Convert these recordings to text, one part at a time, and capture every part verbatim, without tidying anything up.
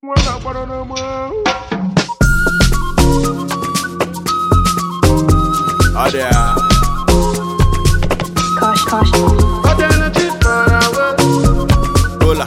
Adia. Kosh, kosh. Gola.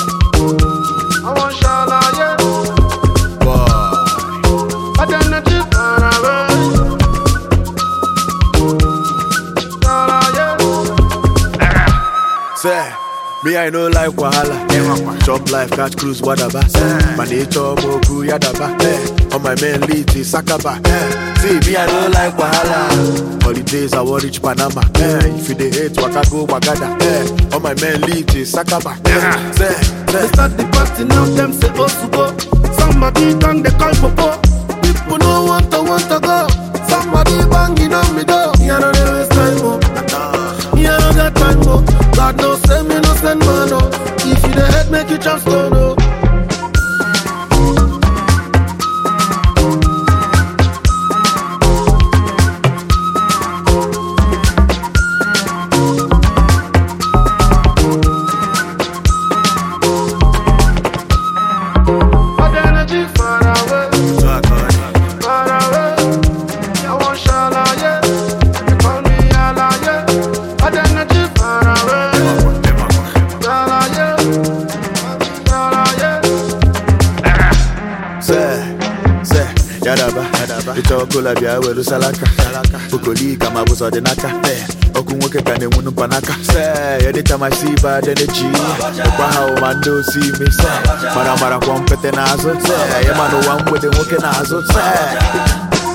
Say, me I know like wahala. Chop life, catch cruise, whatever. My nature, moku, yadaba. Eh, on my main lead, is Sakaba. Eh, see, me I know like wahala. Holidays, I want reach Panama. Eh, if you dey hate, waka go, wagada. Eh, on my main lead, is Sakaba. Eh, say, They say. start the party now, them say oh to go. Somebody bang, they call popo. People no want to want to go. Somebody banging on me door. Me I don't dey waste time, oh. Me I don't got time, oh. God no send me, no send man, oh. If you the head, make you just go, no. Yadaba, yadaba. Ito kula bia weru salaka, salaka. Bukoli kama buso de naka. Eh, okunwoke kane munu panaka. Say, anytime I see bad energy, kwa hao mando see me. Say, mara mara kwa mpete nazo. Say, yema no one with the woke nazo. Say.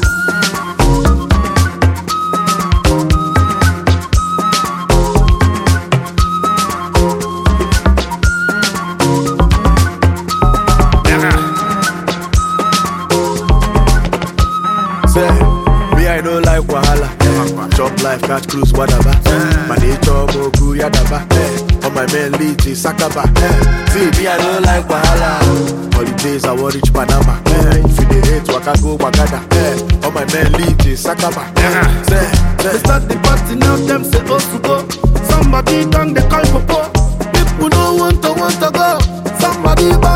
Me I know like wahala. Chop life, catch cruise, whatever. My nature, moku, yadaba. On my main lead, is Sakaba. See, me I know like wahala. Holidays, I want reach Panama. If you dey hate, waka go, wagada. On my main lead, is Sakaba. They start the party now, them say oh to go. Somebody bang, they call popo. People no want to want to go. Somebody bang.